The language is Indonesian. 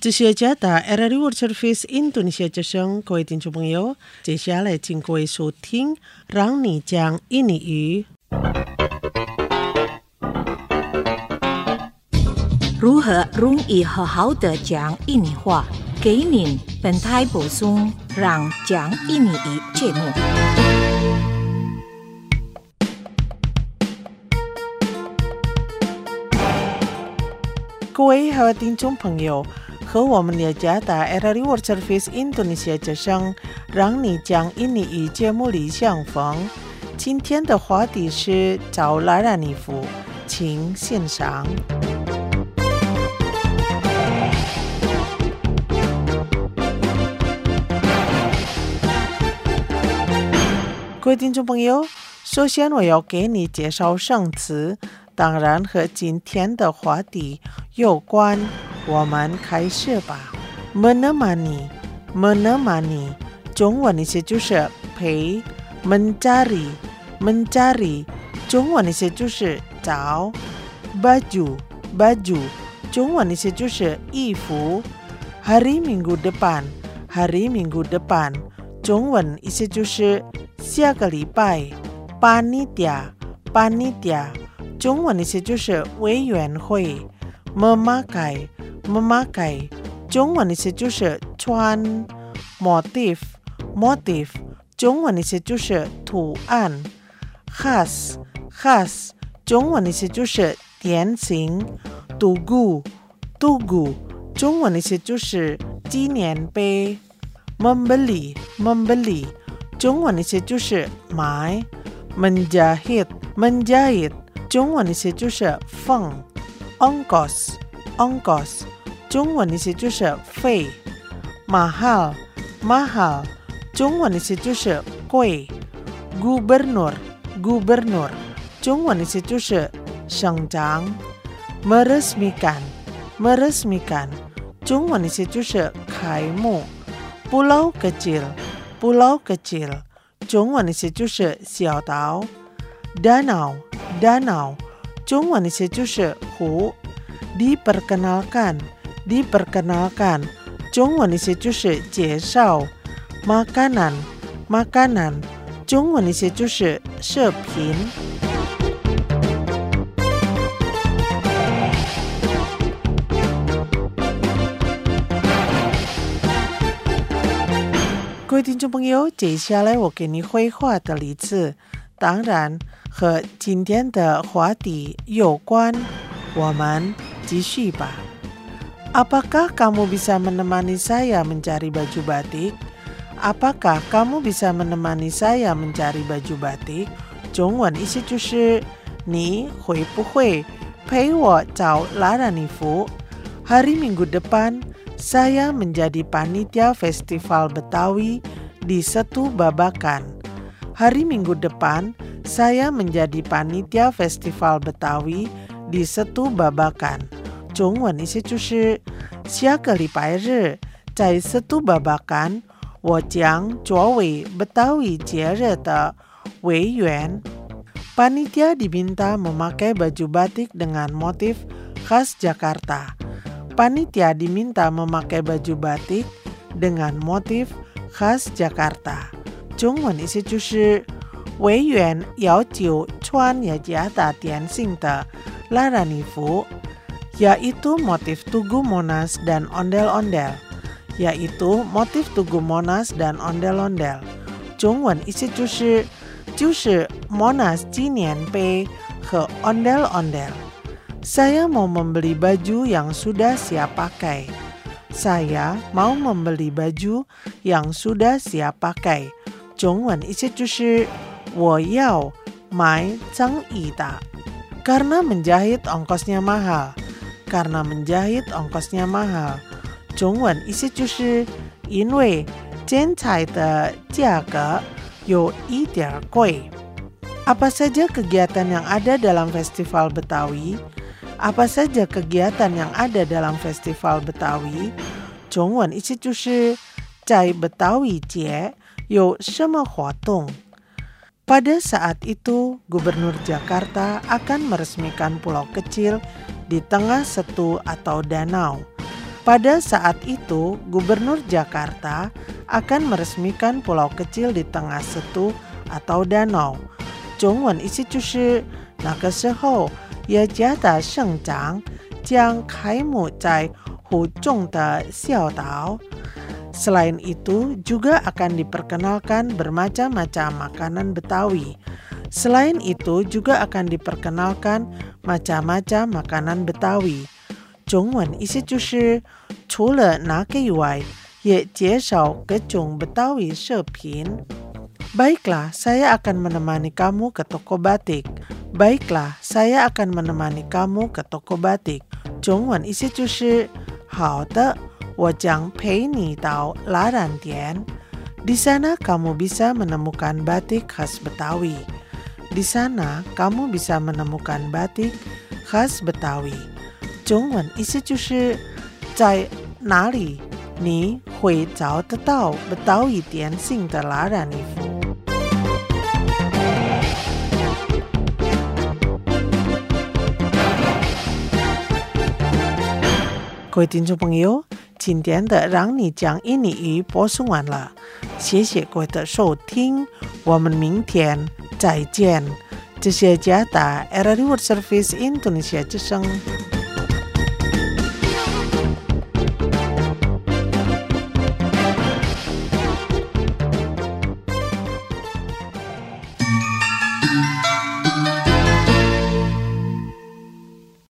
这是加打 RRI World Service Indonesia 之声，各位听众朋友，接下来请各位收听，让你讲印尼语。 如何容易好好的讲印尼话？给您本台播送让讲印尼语节目。 各位好听众朋友，和我们的加打 RRI World Service Indonesia 之声，让你讲印尼语节目里相逢。今天的话题是找拉拉尼夫，请欣赏。各位听众朋友，首先我要给你介绍生词，当然和今天的话题有关，我们开始吧。menemani， 中文意思就是陪。mencari， 中文意思就是找。baju， 中文意思就是衣服。hari minggu depan， 中文意思就是下个礼拜。panitia， 中文意思就是委员会。memakai， 中文意思就是穿。motif， 中文意思就是图案。khas， 中文意思就是典型。tugu， 中文意思就是纪念碑。membeli， 中文意思就是买。menjahit， 中文意思就是缝。ongkos， 中文意思就是费。mahal， 中文意思就是贵。gubernur， 中文意思就是省长。meresmikan， 中文意思就是开幕。pulau kecil， 中文意思就是小岛。danau， 中文意思就是湖。diperkenalkan， 中文意思就是介绍。makanan， 中文意思就是食品。各位听众朋友，接下来我给你绘画的例子，当然和今天的话题有关，我们继续吧。Apakah kamu bisa menemani saya mencari baju batik? Apakah kamu bisa menemani saya mencari baju batik? 中文意思就是你会不会陪我找拉拉尼服？ Hari Minggu depan saya menjadi panitia festival Betawi di Setu Babakan. Hari Minggu depan saya menjadi panitia festival Betawi di Setu Babakan. 中文意思就是下个礼拜日在Setu Babakan， 我将作为Betawi节日的委员。Panitia diminta memakai baju batik dengan motif khas Jakarta. Panitia diminta memakai baju batik dengan motif khas Jakarta. 中文意思就是委员要求穿雅加达典型的拉拉尼服， yaitu motif Tugu Monas dan ondel-ondel. 中文意思就是Monas 纪念碑和 ondel-ondel. Saya mau membeli baju yang sudah siap pakai. Saya mau membeli baju yang sudah siap pakai. 中文意思就是我要买成衣的。Karena menjahit ongkosnya mahal. 中文意思就是因为剪裁的价格有一点贵。Apa saja kegiatan yang ada dalam festival Betawi? Apa saja kegiatan yang ada dalam festival Betawi? 中文意思就是在Betawi 节有什么活动。Pada saat itu, Gubernur Jakarta akan meresmikan pulau kecil di tengah setu atau danau. Pada saat itu, Gubernur Jakarta akan meresmikan pulau kecil di tengah setu atau danau. 中文意思就是那个时候耶加的省长将开幕在湖中的小岛。Selain itu, juga akan diperkenalkan bermacam-macam makanan Betawi. Selain itu, juga akan diperkenalkan macam-macam makanan Betawi. 中文意思就是除了那个以外，也介绍各种 Betawi 饰品。Baiklah, saya akan menemani kamu ke toko batik. Baiklah, saya akan menemani kamu ke toko batik. 中文意思就是好的，我将陪你到拉染店。Di sana kamu bisa menemukan batik khas Betawi. Di sana kamu bisa menemukan batik khas Betawi. 中文意思就是在哪里你会找得到 Betawi 点心的拉染衣服。各位听众朋友，今天的让你讲印尼语播送完了，谢谢各位的收听，我们明天再见。这是加拿大 RRI World Service Indonesia 之声。